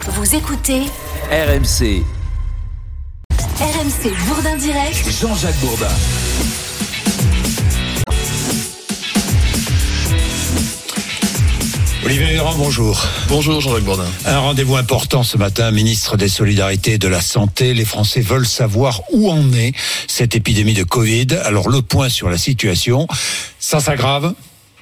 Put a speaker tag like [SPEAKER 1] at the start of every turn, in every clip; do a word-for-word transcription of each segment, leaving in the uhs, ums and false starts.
[SPEAKER 1] Vous écoutez
[SPEAKER 2] R M C.
[SPEAKER 1] R M C Bourdin Direct.
[SPEAKER 2] Jean-Jacques Bourdin.
[SPEAKER 3] Olivier Véran, bonjour.
[SPEAKER 4] Bonjour Jean-Jacques Bourdin.
[SPEAKER 3] Un rendez-vous important ce matin, ministre des Solidarités et de la Santé. Les Français veulent savoir où en est cette épidémie de Covid. Alors le point sur la situation, ça s'aggrave ?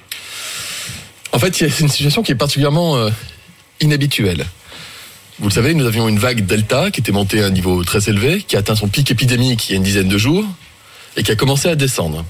[SPEAKER 4] En fait, c'est une situation qui est particulièrement euh, inhabituelle. Vous le savez, nous avions une vague Delta qui était montée à un niveau très élevé, qui a atteint son pic épidémique il y a une dizaine de jours et qui a commencé à descendre.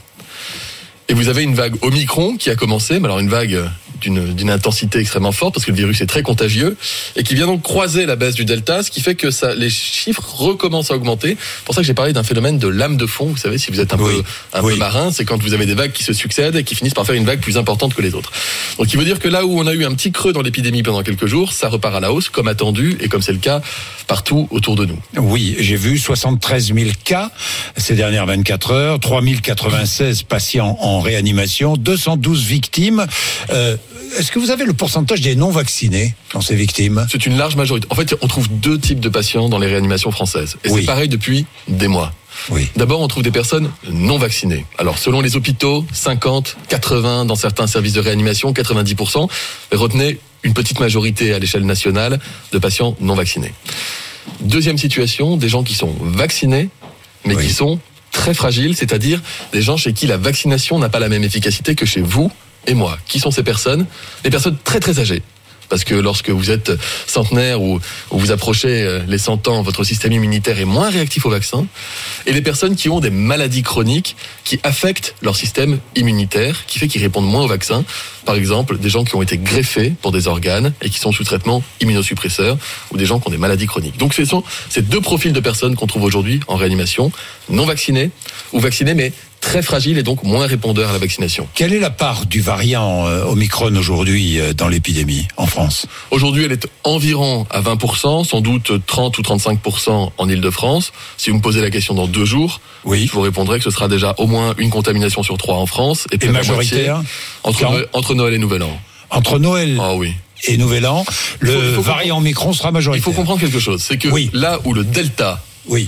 [SPEAKER 4] Et vous avez une vague Omicron qui a commencé, mais alors une vague d'une, d'une intensité extrêmement forte parce que le virus est très contagieux et qui vient donc croiser la baisse du Delta, ce qui fait que ça, les chiffres recommencent à augmenter. C'est pour ça que j'ai parlé d'un phénomène de lame de fond. Vous savez, si vous êtes un
[SPEAKER 3] oui.
[SPEAKER 4] peu un
[SPEAKER 3] oui.
[SPEAKER 4] peu marin, c'est quand vous avez des vagues qui se succèdent et qui finissent par faire une vague plus importante que les autres. Donc il veut dire que là où on a eu un petit creux dans l'épidémie pendant quelques jours, ça repart à la hausse comme attendu et comme c'est le cas partout autour de nous.
[SPEAKER 3] Oui, j'ai vu soixante-treize mille cas ces dernières vingt-quatre heures, trois mille quatre-vingt-seize patients en réanimation, deux cent douze victimes. Euh, est-ce que vous avez le pourcentage des non-vaccinés dans ces victimes ?
[SPEAKER 4] C'est une large majorité. En fait, on trouve deux types de patients dans les réanimations françaises. Et oui. C'est pareil depuis des mois.
[SPEAKER 3] Oui.
[SPEAKER 4] D'abord, on trouve des personnes non vaccinées. Alors, selon les hôpitaux, cinquante, quatre-vingts dans certains services de réanimation, quatre-vingt-dix pour cent. Mais retenez une petite majorité à l'échelle nationale de patients non vaccinés. Deuxième situation, des gens qui sont vaccinés, mais oui. qui sont très fragiles, c'est-à-dire des gens chez qui la vaccination n'a pas la même efficacité que chez vous et moi. Qui sont ces personnes ? Des personnes très très âgées. Parce que lorsque vous êtes centenaire ou, ou vous approchez les cent ans, votre système immunitaire est moins réactif au vaccin. Et les personnes qui ont des maladies chroniques qui affectent leur système immunitaire, qui fait qu'ils répondent moins au vaccin. Par exemple, des gens qui ont été greffés pour des organes et qui sont sous traitement immunosuppresseur, ou des gens qui ont des maladies chroniques. Donc ce sont ces deux profils de personnes qu'on trouve aujourd'hui en réanimation, non vaccinés ou vaccinés mais très fragiles et donc moins répondeurs à la vaccination.
[SPEAKER 3] Quelle est la part du variant euh, Omicron aujourd'hui euh, dans l'épidémie en France ?
[SPEAKER 4] Aujourd'hui, elle est environ à vingt pour cent, sans doute trente ou trente-cinq pour cent en Île-de-France. Si vous me posez la question dans deux jours, oui. je vous répondrai que ce sera déjà au moins une contamination sur trois en France. Et,
[SPEAKER 3] et majoritaire
[SPEAKER 4] entre, Noël, entre Noël et Nouvel An.
[SPEAKER 3] Entre Noël
[SPEAKER 4] ah, oui.
[SPEAKER 3] et Nouvel An, le
[SPEAKER 4] il faut, il faut
[SPEAKER 3] variant Omicron sera majoritaire.
[SPEAKER 4] Il faut comprendre quelque chose, c'est que
[SPEAKER 3] oui.
[SPEAKER 4] là où le Delta
[SPEAKER 3] oui.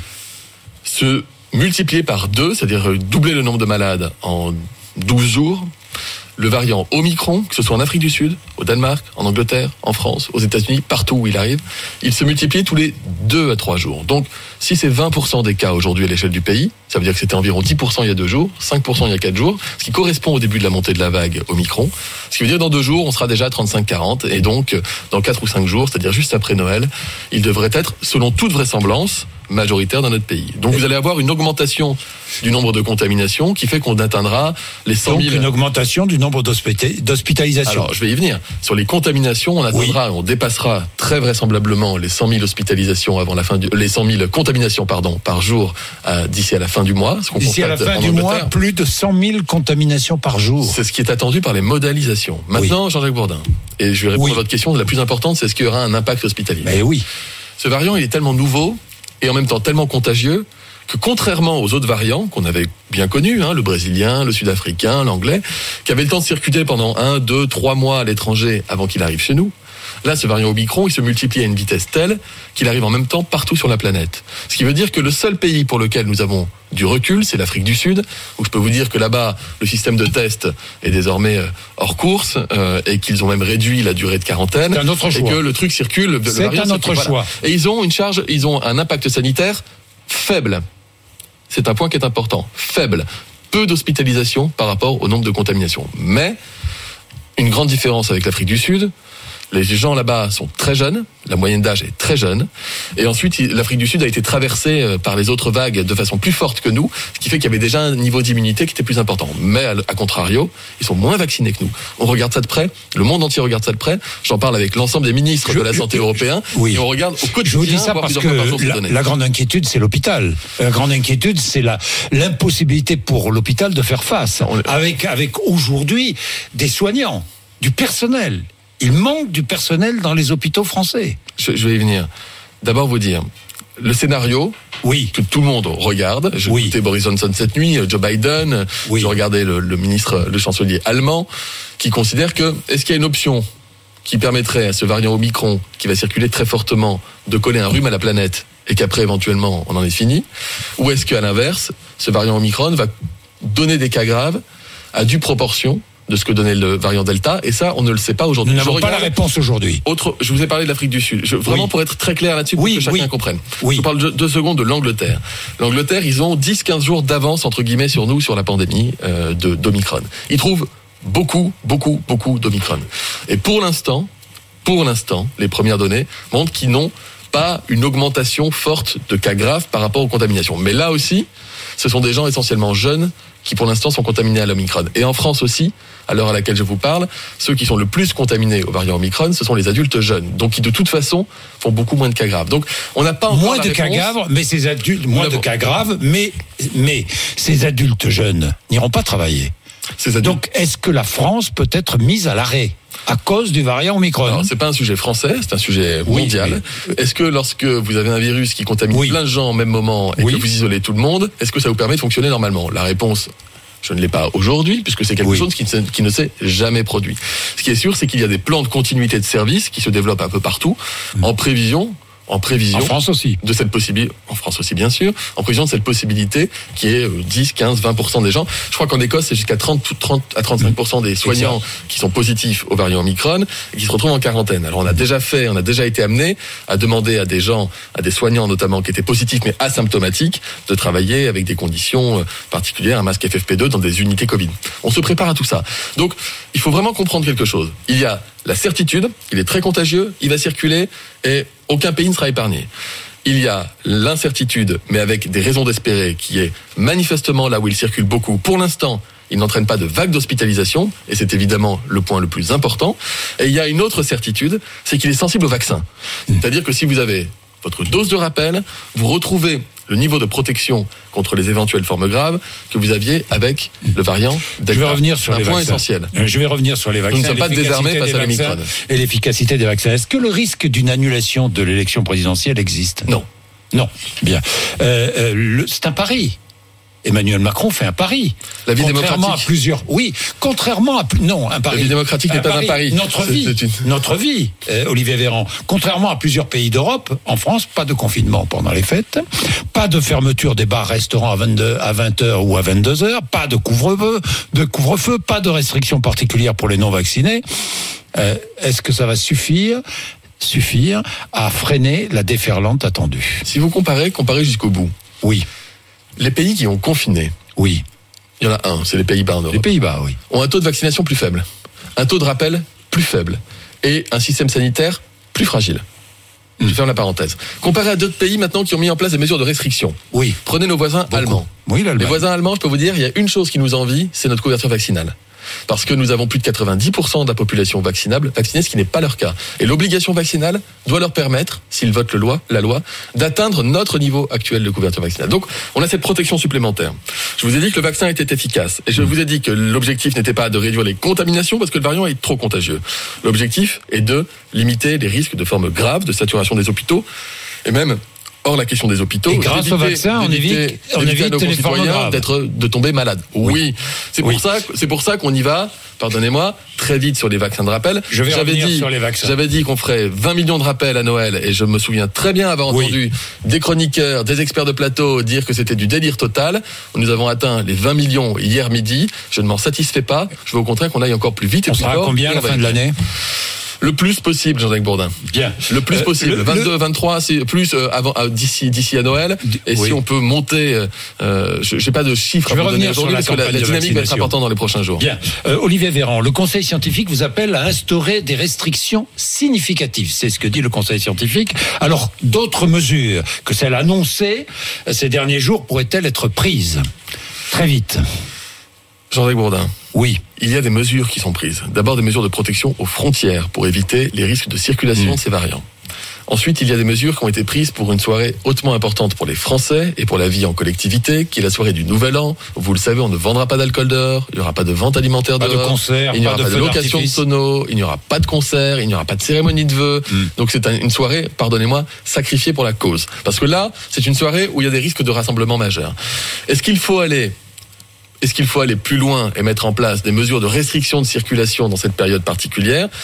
[SPEAKER 4] se multiplié par deux, c'est-à-dire doubler le nombre de malades en douze jours, le variant Omicron, que ce soit en Afrique du Sud, au Danemark, en Angleterre, en France, aux États-Unis, partout où il arrive, il se multiplie tous les deux à trois jours. Donc, si c'est vingt pour cent des cas aujourd'hui à l'échelle du pays, ça veut dire que c'était environ dix pour cent il y a deux jours, cinq pour cent il y a quatre jours, ce qui correspond au début de la montée de la vague Omicron. Ce qui veut dire dans deux jours, on sera déjà à trente-cinq quarante, et donc, dans quatre ou cinq jours, c'est-à-dire juste après Noël, il devrait être, selon toute vraisemblance, majoritaire dans notre pays. Donc vous allez avoir une augmentation du nombre de contaminations qui fait qu'on atteindra les cent mille.
[SPEAKER 3] Donc une augmentation du nombre d'hospitalisations.
[SPEAKER 4] Alors je vais y venir. Sur les contaminations, on atteindra, oui. on dépassera très vraisemblablement les cent mille hospitalisations avant la fin du, les cent mille contaminations pardon par jour euh, d'ici à la fin du mois. Ce qu'on
[SPEAKER 3] d'ici à la fin du mois, plus de cent mille contaminations par jour.
[SPEAKER 4] C'est ce qui est attendu par les modélisations. Maintenant, oui. Jean-Jacques Bourdin, et je vais répondre oui. à votre question. La plus importante, c'est est-ce qu'il y aura un impact hospitalier ?
[SPEAKER 3] Mais oui.
[SPEAKER 4] Ce variant, il est tellement nouveau et en même temps tellement contagieux que contrairement aux autres variants qu'on avait bien connus, hein, le brésilien, le sud-africain, l'anglais, qui avaient le temps de circuler pendant un, deux, trois mois à l'étranger avant qu'il arrive chez nous, là, ce variant Omicron, il se multiplie à une vitesse telle qu'il arrive en même temps partout sur la planète. Ce qui veut dire que le seul pays pour lequel nous avons du recul, c'est l'Afrique du Sud, où je peux vous dire que là-bas, le système de test est désormais hors course euh, et qu'ils ont même réduit la durée de quarantaine.
[SPEAKER 3] C'est un autre choix.
[SPEAKER 4] Et que le truc circule. Le
[SPEAKER 3] c'est un autre
[SPEAKER 4] circule,
[SPEAKER 3] choix.
[SPEAKER 4] Voilà. Et ils ont une charge, ils ont un impact sanitaire faible. C'est un point qui est important. Faible. Peu d'hospitalisation par rapport au nombre de contaminations. Mais, une grande différence avec l'Afrique du Sud, les gens là-bas sont très jeunes, la moyenne d'âge est très jeune, et ensuite l'Afrique du Sud a été traversée par les autres vagues de façon plus forte que nous, ce qui fait qu'il y avait déjà un niveau d'immunité qui était plus important. Mais à contrario, ils sont moins vaccinés que nous. On regarde ça de près, le monde entier regarde ça de près, j'en parle avec l'ensemble des ministres je, de la santé je, européens,
[SPEAKER 3] oui.
[SPEAKER 4] et on regarde au quotidien.
[SPEAKER 3] Je vous dis ça parce que la, la grande inquiétude c'est l'hôpital. La grande inquiétude c'est la, l'impossibilité pour l'hôpital de faire face, on, avec, avec aujourd'hui des soignants, du personnel. Il manque du personnel dans les hôpitaux français.
[SPEAKER 4] Je, je vais y venir. D'abord vous dire, le scénario
[SPEAKER 3] oui.
[SPEAKER 4] que tout le monde regarde, je
[SPEAKER 3] oui.
[SPEAKER 4] écoutais Boris Johnson cette nuit, Joe Biden, oui. je regardais le, le ministre, le chancelier allemand, qui considère que, est-ce qu'il y a une option qui permettrait à ce variant Omicron, qui va circuler très fortement, de coller un rhume à la planète et qu'après, éventuellement, on en est fini? Ou est-ce qu'à l'inverse, ce variant Omicron va donner des cas graves à due proportion de ce que donnait le variant Delta, et ça, on ne le sait pas aujourd'hui.
[SPEAKER 3] Nous n'avons pas la réponse aujourd'hui.
[SPEAKER 4] Autre, je vous ai parlé de l'Afrique du Sud. Je, vraiment, oui. pour être très clair là-dessus, pour oui, que chacun oui. comprenne. Oui. Je vous parle de, deux secondes de l'Angleterre. L'Angleterre, ils ont dix à quinze jours d'avance, entre guillemets, sur nous, sur la pandémie euh, de, d'Omicron. Ils trouvent beaucoup, beaucoup, beaucoup d'Omicron. Et pour l'instant, pour l'instant, les premières données montrent qu'ils n'ont pas une augmentation forte de cas graves par rapport aux contaminations. Mais là aussi, ce sont des gens essentiellement jeunes qui pour l'instant sont contaminés à l'Omicron. Et en France aussi, à l'heure à laquelle je vous parle, ceux qui sont le plus contaminés au variant Omicron, ce sont les adultes jeunes, donc qui de toute façon font beaucoup moins de cas graves. Donc on n'a pas encore
[SPEAKER 3] moins
[SPEAKER 4] la
[SPEAKER 3] de
[SPEAKER 4] réponse.
[SPEAKER 3] cas graves, mais ces adultes moins de cas graves, mais mais ces adultes jeunes n'iront pas travailler. Ces adultes... Donc est-ce que la France peut être mise à l'arrêt à cause du variant Omicron?
[SPEAKER 4] Alors, c'est pas un sujet français, c'est un sujet mondial. Oui, Est-ce que lorsque vous avez un virus qui contamine oui. plein de gens au même moment et oui. que vous isolez tout le monde, est-ce que ça vous permet de fonctionner normalement? La réponse, je ne l'ai pas aujourd'hui, puisque c'est quelque oui. chose qui ne, qui ne s'est jamais produit. Ce qui est sûr, c'est qu'il y a des plans de continuité de service qui se développent un peu partout, mmh. en prévision en prévision
[SPEAKER 3] en France aussi
[SPEAKER 4] de cette possibilité, en France aussi bien sûr, en prévision de cette possibilité qui est dix, quinze, vingt pour cent des gens. Je crois qu'en Écosse, c'est jusqu'à trente, trente à trente-cinq pour cent des soignants qui sont positifs au variant Omicron et qui se retrouvent en quarantaine. Alors on a déjà fait, on a déjà été amené à demander à des gens, à des soignants notamment qui étaient positifs mais asymptomatiques, de travailler avec des conditions particulières, un masque F F P deux dans des unités Covid. On se prépare à tout ça. Donc il faut vraiment comprendre quelque chose. Il y a la certitude, il est très contagieux, il va circuler et aucun pays ne sera épargné. Il y a l'incertitude, mais avec des raisons d'espérer, qui est manifestement là où il circule beaucoup. Pour l'instant, il n'entraîne pas de vague d'hospitalisation, et c'est évidemment le point le plus important. Et il y a une autre certitude, c'est qu'il est sensible au vaccin. C'est-à-dire que si vous avez votre dose de rappel, vous retrouvez le niveau de protection contre les éventuelles formes graves que vous aviez avec le variant Delta.
[SPEAKER 3] Je vais revenir sur
[SPEAKER 4] un
[SPEAKER 3] les
[SPEAKER 4] point
[SPEAKER 3] vaccins.
[SPEAKER 4] essentiel.
[SPEAKER 3] Je vais revenir sur les vaccins.
[SPEAKER 4] Nous ne sommes pas désarmés face à l'Omicron.
[SPEAKER 3] Et l'efficacité des vaccins. Est-ce que le risque d'une annulation de l'élection présidentielle existe?
[SPEAKER 4] Non.
[SPEAKER 3] Non. Bien. Euh, euh, le, c'est un pari. Emmanuel Macron fait un pari.
[SPEAKER 4] La vie
[SPEAKER 3] contrairement
[SPEAKER 4] démocratique.
[SPEAKER 3] à plusieurs. Oui, contrairement à non, un pari.
[SPEAKER 4] La vie démocratique n'est pas un pari.
[SPEAKER 3] Notre
[SPEAKER 4] c'est,
[SPEAKER 3] vie,
[SPEAKER 4] c'est une...
[SPEAKER 3] notre vie, euh, Olivier Véran. Contrairement à plusieurs pays d'Europe, en France, pas de confinement pendant les fêtes, pas de fermeture des bars, restaurants à vingt-deux, à vingt heures ou à vingt-deux heures, pas de couvre-feu, de couvre-feu, pas de restrictions particulières pour les non-vaccinés. Euh, est-ce que ça va suffire? suffire à freiner la déferlante attendue?
[SPEAKER 4] Si vous comparez, comparez jusqu'au bout.
[SPEAKER 3] Oui.
[SPEAKER 4] Les pays qui ont confiné,
[SPEAKER 3] oui,
[SPEAKER 4] il y en a un, c'est les Pays-Bas en Europe.
[SPEAKER 3] Les Pays-Bas, oui.
[SPEAKER 4] Ont un taux de vaccination plus faible, un taux de rappel plus faible et un système sanitaire plus fragile. Je ferme la parenthèse. Comparé à d'autres pays maintenant qui ont mis en place des mesures de restriction.
[SPEAKER 3] Oui.
[SPEAKER 4] Prenez nos voisins
[SPEAKER 3] Beaucoup.
[SPEAKER 4] allemands.
[SPEAKER 3] Oui, l'Allemagne.
[SPEAKER 4] Les voisins allemands, je peux vous dire, il y a une chose qui nous envie, c'est notre couverture vaccinale. Parce que nous avons plus de quatre-vingt-dix pour cent de la population vaccinable, vaccinée, ce qui n'est pas leur cas. Et l'obligation vaccinale doit leur permettre, s'ils votent le loi, la loi, d'atteindre notre niveau actuel de couverture vaccinale. Donc, on a cette protection supplémentaire. Je vous ai dit que le vaccin était efficace. Et je vous ai dit que l'objectif n'était pas de réduire les contaminations parce que le variant est trop contagieux. L'objectif est de limiter les risques de formes graves, de saturation des hôpitaux, et même... Hors la question des hôpitaux.
[SPEAKER 3] Et grâce au vaccin, on évite, on évite
[SPEAKER 4] à nos
[SPEAKER 3] les formes graves.
[SPEAKER 4] D'être, de tomber malade. Oui. oui. C'est pour oui. ça, c'est pour ça qu'on y va, pardonnez-moi, très vite sur les vaccins de rappel.
[SPEAKER 3] Je vais
[SPEAKER 4] j'avais
[SPEAKER 3] revenir
[SPEAKER 4] dit,
[SPEAKER 3] sur les vaccins.
[SPEAKER 4] J'avais dit qu'on ferait vingt millions de rappels à Noël et je me souviens très bien avoir
[SPEAKER 3] oui.
[SPEAKER 4] entendu des chroniqueurs, des experts de plateau dire que c'était du délire total. Nous avons atteint les vingt millions hier midi. Je ne m'en satisfais pas. Je veux au contraire qu'on aille encore plus vite.
[SPEAKER 3] On
[SPEAKER 4] et plus
[SPEAKER 3] sera
[SPEAKER 4] fort,
[SPEAKER 3] à combien à la fin de l'année?
[SPEAKER 4] Le plus possible, Jean-Jacques Bourdin.
[SPEAKER 3] Bien.
[SPEAKER 4] Le plus euh, possible. Le, vingt-deux,
[SPEAKER 3] le...
[SPEAKER 4] vingt-trois, c'est plus euh, avant, euh, d'ici, d'ici à Noël. Et oui. si on peut monter, euh, je n'ai pas de chiffres
[SPEAKER 3] je
[SPEAKER 4] à
[SPEAKER 3] vais
[SPEAKER 4] vous donner aujourd'hui
[SPEAKER 3] parce que
[SPEAKER 4] la, la dynamique va être importante dans les prochains jours.
[SPEAKER 3] Bien. Euh, Olivier Véran, le Conseil scientifique vous appelle à instaurer des restrictions significatives. C'est ce que dit le Conseil scientifique. Alors, d'autres mesures que celles annoncées ces derniers jours pourraient-elles être prises très vite?
[SPEAKER 4] Jean-Jacques Bourdin.
[SPEAKER 3] Oui.
[SPEAKER 4] Il y a des mesures qui sont prises. D'abord, des mesures de protection aux frontières pour éviter les risques de circulation mmh. de ces variants. Ensuite, il y a des mesures qui ont été prises pour une soirée hautement importante pour les Français et pour la vie en collectivité, qui est la soirée du Nouvel An. Vous le savez, on ne vendra pas d'alcool dehors, il n'y aura pas de vente alimentaire
[SPEAKER 3] pas
[SPEAKER 4] dehors,
[SPEAKER 3] de concert,
[SPEAKER 4] il n'y aura
[SPEAKER 3] pas
[SPEAKER 4] pas
[SPEAKER 3] de,
[SPEAKER 4] de location
[SPEAKER 3] d'artifice.
[SPEAKER 4] de sonos, il n'y aura pas de concert, il n'y aura pas de cérémonie de vœux. Mmh. Donc c'est une soirée, pardonnez-moi, sacrifiée pour la cause. Parce que là, c'est une soirée où il y a des risques de rassemblement majeurs. Est-ce qu'il faut aller Est-ce qu'il faut aller plus loin et mettre en place des mesures de restriction de circulation dans cette période particulière?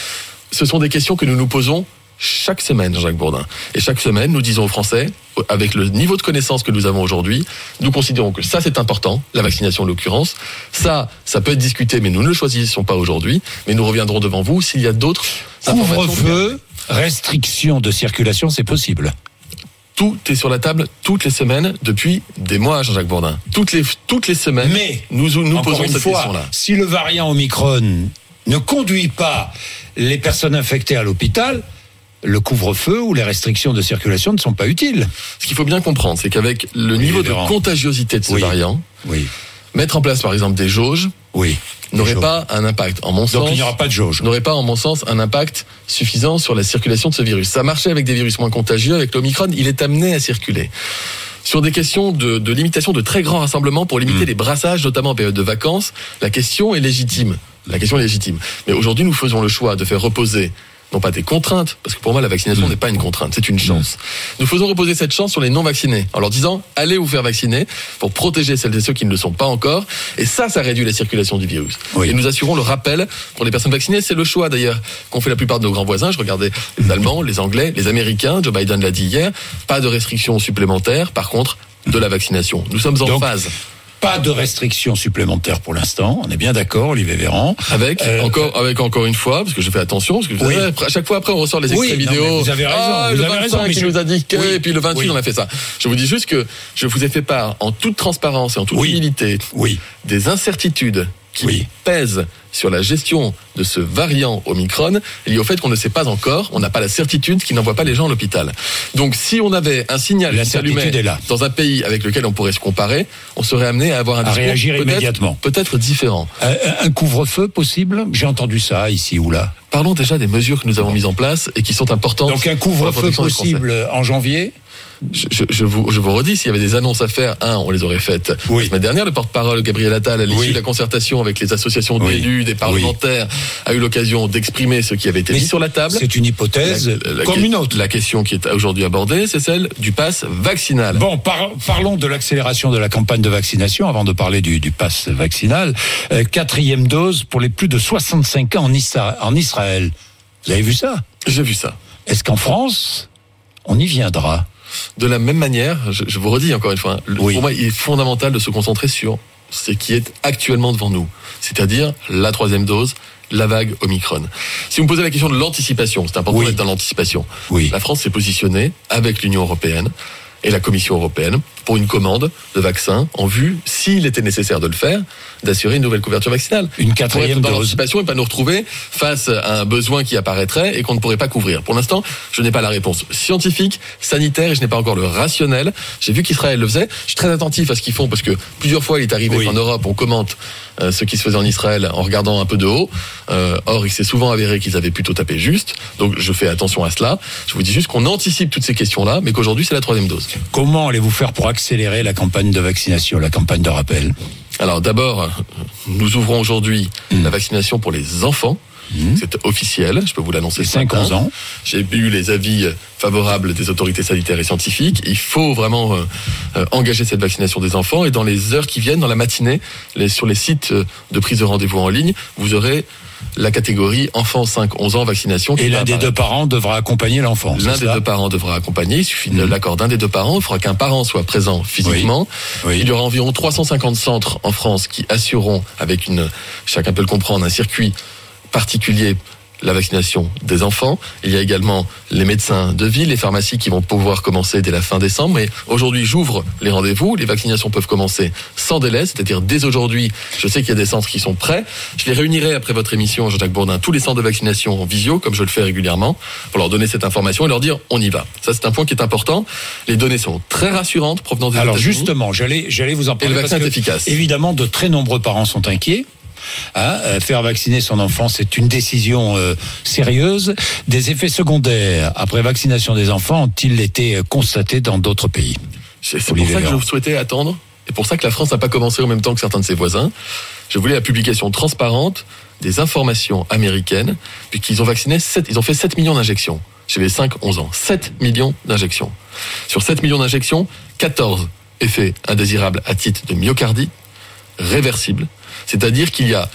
[SPEAKER 4] ce sont des questions que nous nous posons chaque semaine, Jean-Jacques Bourdin. Et chaque semaine, nous disons aux Français, avec le niveau de connaissance que nous avons aujourd'hui, nous considérons que ça, c'est important, la vaccination en l'occurrence. Ça, ça peut être discuté, mais nous ne le choisissons pas aujourd'hui. Mais nous reviendrons devant vous s'il y a d'autres informations.
[SPEAKER 3] Couvre-feu, restriction de circulation, c'est possible.
[SPEAKER 4] Tout est sur la table toutes les semaines depuis des mois, Jean-Jacques Bourdin. Toutes les, toutes les semaines,
[SPEAKER 3] mais,
[SPEAKER 4] nous nous
[SPEAKER 3] encore
[SPEAKER 4] posons
[SPEAKER 3] une
[SPEAKER 4] cette
[SPEAKER 3] fois,
[SPEAKER 4] question-là.
[SPEAKER 3] Si le variant Omicron ne conduit pas les personnes infectées à l'hôpital, le couvre-feu ou les restrictions de circulation ne sont pas utiles.
[SPEAKER 4] Ce qu'il faut bien comprendre, c'est qu'avec le
[SPEAKER 3] oui,
[SPEAKER 4] niveau de
[SPEAKER 3] Véran.
[SPEAKER 4] contagiosité de ce
[SPEAKER 3] oui.
[SPEAKER 4] variant,
[SPEAKER 3] oui.
[SPEAKER 4] mettre en place par exemple des jauges
[SPEAKER 3] oui.
[SPEAKER 4] n'aurait
[SPEAKER 3] des
[SPEAKER 4] pas un impact, en mon
[SPEAKER 3] Donc
[SPEAKER 4] sens.
[SPEAKER 3] il n'y aura pas de jauge.
[SPEAKER 4] N'aurait pas, en mon sens, un impact suffisant sur la circulation de ce virus. Ça marchait avec des virus moins contagieux, avec l'Omicron, il est amené à circuler. Sur des questions de, de limitation de très grands rassemblements pour limiter mmh. les brassages, notamment en période de vacances, la question est légitime. La question est légitime. Mais aujourd'hui, nous faisons le choix de faire reposer non pas des contraintes, parce que pour moi la vaccination mmh. n'est pas une contrainte, c'est une chance. Mmh. Nous faisons reposer cette chance sur les non-vaccinés, en leur disant allez vous faire vacciner pour protéger celles et ceux qui ne le sont pas encore, et ça, ça réduit la circulation du virus. Oui. Et nous assurons le rappel pour les personnes vaccinées, c'est le choix d'ailleurs qu'ont fait la plupart de nos grands voisins. Je regardais les Allemands, les Anglais, les Américains, Joe Biden l'a dit hier, pas de restrictions supplémentaires, par contre de la vaccination. Nous sommes en
[SPEAKER 3] Donc,
[SPEAKER 4] phase.
[SPEAKER 3] Pas de restrictions supplémentaires pour l'instant, on est bien d'accord, Olivier Véran.
[SPEAKER 4] Avec
[SPEAKER 3] euh,
[SPEAKER 4] encore, avec encore une fois, parce que je fais attention, parce que vous
[SPEAKER 3] oui.
[SPEAKER 4] savez, à chaque fois après on ressort les extraits
[SPEAKER 3] oui,
[SPEAKER 4] vidéo.
[SPEAKER 3] Non, vous avez raison.
[SPEAKER 4] Ah,
[SPEAKER 3] vous
[SPEAKER 4] le
[SPEAKER 3] avez
[SPEAKER 4] vingt-cinq
[SPEAKER 3] raison, mais
[SPEAKER 4] qui
[SPEAKER 3] je...
[SPEAKER 4] nous a dit que,
[SPEAKER 3] oui.
[SPEAKER 4] et puis le vingt-huit
[SPEAKER 3] oui.
[SPEAKER 4] on a fait ça. Je vous dis juste que je vous ai fait part en toute transparence et en toute
[SPEAKER 3] oui.
[SPEAKER 4] humilité
[SPEAKER 3] oui.
[SPEAKER 4] des incertitudes qui
[SPEAKER 3] oui.
[SPEAKER 4] pèsent sur la gestion de ce variant Omicron, lié au fait qu'on ne sait pas encore, on n'a pas la certitude qu'il n'envoie pas les gens à l'hôpital. Donc si on avait un signal qui s'allumait dans un pays avec lequel on pourrait se comparer, on serait amené à avoir un
[SPEAKER 3] à
[SPEAKER 4] discours
[SPEAKER 3] réagir
[SPEAKER 4] peut-être,
[SPEAKER 3] immédiatement.
[SPEAKER 4] peut-être différent.
[SPEAKER 3] Euh, un couvre-feu possible ? J'ai entendu ça ici ou là.
[SPEAKER 4] Parlons déjà des mesures que nous avons mises en place et qui sont importantes.
[SPEAKER 3] Donc un couvre-feu possible en janvier ?
[SPEAKER 4] Je, je, je, vous, je vous redis, s'il y avait des annonces à faire, un, on les aurait faites
[SPEAKER 3] oui.
[SPEAKER 4] la semaine dernière. Le porte-parole Gabriel Attal, à l'issue oui. de la concertation avec les associations d'élus, oui. des parlementaires, oui. a eu l'occasion d'exprimer ce qui avait été
[SPEAKER 3] Mais
[SPEAKER 4] mis sur la table.
[SPEAKER 3] C'est une hypothèse
[SPEAKER 4] la, la,
[SPEAKER 3] comme
[SPEAKER 4] la,
[SPEAKER 3] une autre.
[SPEAKER 4] La question qui est aujourd'hui abordée, c'est celle du pass vaccinal.
[SPEAKER 3] Bon, par, parlons de l'accélération de la campagne de vaccination avant de parler du, du pass vaccinal. Euh, quatrième dose pour les plus de soixante-cinq ans en, Isra- en Israël. Vous avez vu ça ?
[SPEAKER 4] J'ai vu ça.
[SPEAKER 3] Est-ce qu'en France, on y viendra ?
[SPEAKER 4] De la même manière, je, je vous redis encore une fois, oui. pour moi, il est fondamental de se concentrer sur ce qui est actuellement devant nous, c'est-à-dire la troisième dose, la vague Omicron. Si vous me posez la question de l'anticipation, c'est important oui. d'être dans l'anticipation.
[SPEAKER 3] Oui.
[SPEAKER 4] La France s'est positionnée avec l'Union européenne et la Commission européenne pour une commande de vaccins en vue, s'il était nécessaire de le faire, d'assurer une nouvelle couverture vaccinale.
[SPEAKER 3] Une quatrième
[SPEAKER 4] pour être dans
[SPEAKER 3] dose.
[SPEAKER 4] l'anticipation et pas nous retrouver face à un besoin qui apparaîtrait et qu'on ne pourrait pas couvrir. Pour l'instant, je n'ai pas la réponse scientifique, sanitaire et je n'ai pas encore le rationnel. J'ai vu qu'Israël le faisait. Je suis très attentif à ce qu'ils font parce que plusieurs fois il est arrivé oui. qu'en Europe on commente euh, ce qui se faisait en Israël en regardant un peu de haut. Euh, or, il s'est souvent avéré qu'ils avaient plutôt tapé juste. Donc je fais attention à cela. Je vous dis juste qu'on anticipe toutes ces questions-là, mais qu'aujourd'hui c'est la troisième dose.
[SPEAKER 3] Comment allez-vous faire pour accélérer la campagne de vaccination, la campagne de rappel ?
[SPEAKER 4] Alors d'abord, nous ouvrons aujourd'hui mmh. la vaccination pour les enfants. Mmh. C'est officiel, je peux vous l'annoncer ce matin.
[SPEAKER 3] cinq ans.
[SPEAKER 4] J'ai eu les avis favorables des autorités sanitaires et scientifiques. Il faut vraiment euh, euh, engager cette vaccination des enfants. Et dans les heures qui viennent, dans la matinée, les, sur les sites de prise de rendez-vous en ligne, vous aurez la catégorie enfants cinq à onze ans vaccination.
[SPEAKER 3] Et l'un des deux parents devra accompagner l'enfant.
[SPEAKER 4] L'un des deux parents devra accompagner. Il suffit de mmh. l'accord d'un des deux parents. Il faudra qu'un parent soit présent physiquement. Oui. Oui. Il y aura environ trois cent cinquante centres en France qui assureront, avec une, chacun peut le comprendre, un circuit particulier, la vaccination des enfants. Il y a également les médecins de ville, les pharmacies qui vont pouvoir commencer dès la fin décembre. Et aujourd'hui, j'ouvre les rendez-vous. Les vaccinations peuvent commencer sans délai, c'est-à-dire dès aujourd'hui. Je sais qu'il y a des centres qui sont prêts. Je les réunirai après votre émission, Jean-Jacques Bourdin, tous les centres de vaccination en visio, comme je le fais régulièrement, pour leur donner cette information et leur dire on y va. Ça, c'est un point qui est important. Les données sont très rassurantes provenant des
[SPEAKER 3] Alors
[SPEAKER 4] États-Unis.
[SPEAKER 3] justement, j'allais, j'allais vous en parler.
[SPEAKER 4] Et le vaccin
[SPEAKER 3] parce
[SPEAKER 4] est
[SPEAKER 3] que,
[SPEAKER 4] efficace.
[SPEAKER 3] Évidemment, de très nombreux parents sont inquiets. Hein, euh, faire vacciner son enfant, c'est une décision euh, sérieuse. Des effets secondaires après vaccination des enfants ont-ils été constatés dans d'autres pays ?
[SPEAKER 4] C'est, c'est pour ça que je souhaitais attendre, et pour ça que la France n'a pas commencé en même temps que certains de ses voisins. Je voulais la publication transparente des informations américaines, puisqu'ils ont vacciné sept, ils ont fait sept millions d'injections chez les cinq à onze ans. sept millions d'injections. Sur sept millions d'injections, quatorze effets indésirables à titre de myocardie, réversibles. C'est-à-dire qu'il y a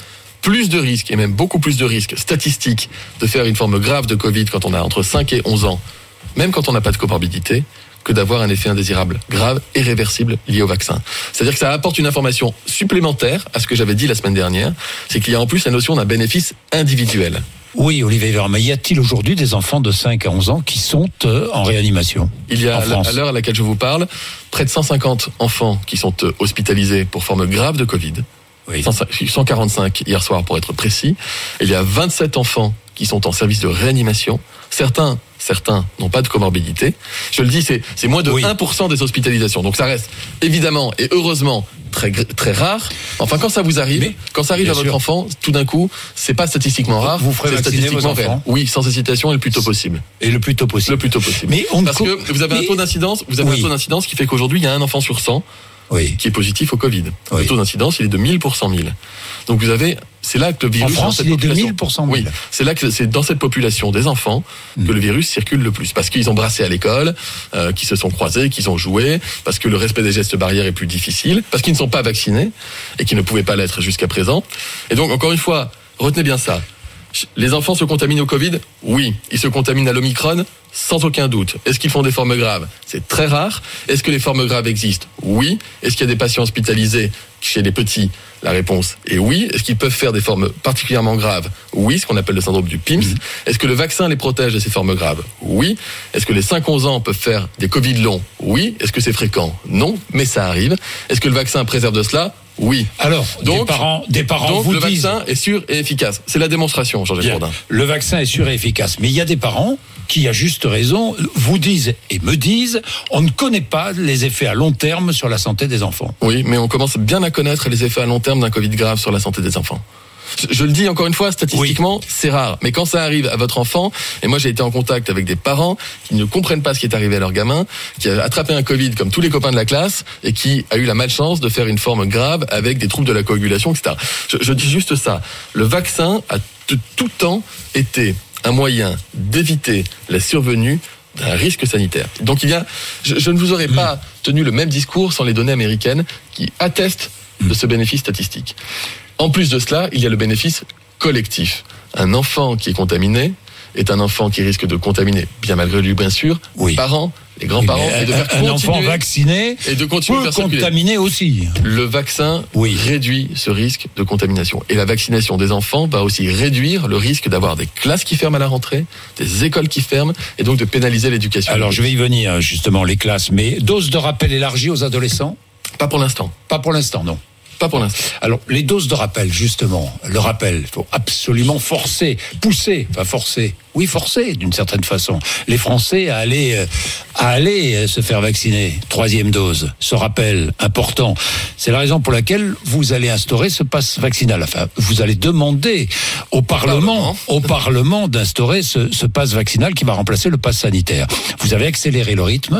[SPEAKER 4] plus de risques, et même beaucoup plus de risques statistiques, de faire une forme grave de Covid quand on a entre cinq et onze ans, même quand on n'a pas de comorbidité, que d'avoir un effet indésirable grave et réversible lié au vaccin. C'est-à-dire que ça apporte une information supplémentaire à ce que j'avais dit la semaine dernière, c'est qu'il y a en plus la notion d'un bénéfice individuel.
[SPEAKER 3] Oui, Olivier Véran, mais y a-t-il aujourd'hui des enfants de cinq à onze ans qui sont euh, en réanimasation ?
[SPEAKER 4] Il y a, à l'heure à laquelle je vous parle, près de cent cinquante enfants qui sont euh, hospitalisés pour forme grave de Covid. Oui. cent quarante-cinq hier soir pour être précis. Il y a vingt-sept enfants qui sont en service de réanimation. Certains, certains n'ont pas de comorbidité. Je le dis, c'est, c'est moins de oui. un pour cent des hospitalisations. Donc ça reste évidemment et heureusement très, très rare. Enfin, quand ça vous arrive, mais, quand ça arrive à votre sûr. enfant, tout d'un coup, c'est pas statistiquement rare.
[SPEAKER 3] Vous ferez
[SPEAKER 4] c'est
[SPEAKER 3] vacciner
[SPEAKER 4] statistiquement
[SPEAKER 3] vos enfants.
[SPEAKER 4] Oui, sans hésitation et le plus tôt possible.
[SPEAKER 3] Et le plus tôt possible.
[SPEAKER 4] Le plus tôt possible.
[SPEAKER 3] Mais on
[SPEAKER 4] Parce que vous avez mais... un taux d'incidence, vous avez oui. un taux d'incidence qui fait qu'aujourd'hui, il y a un enfant sur cent. Oui. Qui est positif au Covid. Oui. Le taux d'incidence, il est de mille pour cent mille. Donc vous avez, c'est là que le virus...
[SPEAKER 3] En France, il est de mille pour cent mille.
[SPEAKER 4] Oui, c'est là que c'est dans cette population des enfants mmh. que le virus circule le plus. Parce qu'ils ont brassé à l'école, euh, qu'ils se sont croisés, qu'ils ont joué, parce que le respect des gestes barrières est plus difficile, parce qu'ils ne sont pas vaccinés, et qu'ils ne pouvaient pas l'être jusqu'à présent. Et donc, encore une fois, retenez bien ça. Les enfants se contaminent au Covid ? Oui. Ils se contaminent à l'Omicron ? Sans aucun doute. Est-ce qu'ils font des formes graves ? C'est très rare. Est-ce que les formes graves existent ? Oui. Est-ce qu'il y a des patients hospitalisés chez les petits ? La réponse est oui. Est-ce qu'ils peuvent faire des formes particulièrement graves ? Oui, ce qu'on appelle le syndrome du P I M S. Mmh. Est-ce que le vaccin les protège de ces formes graves ? Oui. Est-ce que les cinq à onze ans peuvent faire des Covid longs ? Oui. Est-ce que c'est fréquent ? Non, mais ça arrive. Est-ce que le vaccin préserve de cela ? Oui.
[SPEAKER 3] Alors, donc, des parents, des parents
[SPEAKER 4] donc
[SPEAKER 3] vous
[SPEAKER 4] le
[SPEAKER 3] disent...
[SPEAKER 4] vaccin est sûr et efficace. C'est la démonstration, Jean-Jacques Bourdin.
[SPEAKER 3] Le vaccin est sûr et efficace. Mais il y a des parents qui, à juste raison, vous disent et me disent, on ne connaît pas les effets à long terme sur la santé des enfants.
[SPEAKER 4] Oui, mais on commence bien à connaître les effets à long terme d'un Covid grave sur la santé des enfants. Je le dis encore une fois, statistiquement, oui. c'est rare. Mais quand ça arrive à votre enfant, et moi j'ai été en contact avec des parents qui ne comprennent pas ce qui est arrivé à leur gamin, qui a attrapé un Covid comme tous les copains de la classe, et qui a eu la malchance de faire une forme grave avec des troubles de la coagulation, et cetera. Je, je dis juste ça. Le vaccin a de tout temps été un moyen d'éviter la survenue d'un risque sanitaire. Donc il y a, je, je ne vous aurais pas tenu le même discours sans les données américaines qui attestent de ce bénéfice statistique. En plus de cela, il y a le bénéfice collectif. Un enfant qui est contaminé est un enfant qui risque de contaminer, bien malgré lui bien sûr, oui. les parents, les grands-parents,
[SPEAKER 3] oui,
[SPEAKER 4] et de faire
[SPEAKER 3] un, un enfant vacciné
[SPEAKER 4] et de continuer
[SPEAKER 3] peut
[SPEAKER 4] à faire
[SPEAKER 3] contaminer aussi.
[SPEAKER 4] Le vaccin oui. réduit ce risque de contamination. Et la vaccination des enfants va aussi réduire le risque d'avoir des classes qui ferment à la rentrée, des écoles qui ferment, et donc de pénaliser l'éducation.
[SPEAKER 3] Alors je vais y venir justement, les classes, mais dose de rappel élargie aux adolescents ?
[SPEAKER 4] Pas pour l'instant.
[SPEAKER 3] Pas pour l'instant, non.
[SPEAKER 4] Pas pour l'instant.
[SPEAKER 3] Alors, les doses de rappel, justement, le rappel, il faut absolument forcer, pousser, enfin forcer, oui, forcer d'une certaine façon, les Français à aller, à aller se faire vacciner. Troisième dose, ce rappel important. C'est la raison pour laquelle vous allez instaurer ce pass vaccinal. Enfin, vous allez demander au Parlement, au Parlement d'instaurer ce, ce pass vaccinal qui va remplacer le pass sanitaire. Vous avez accéléré le rythme.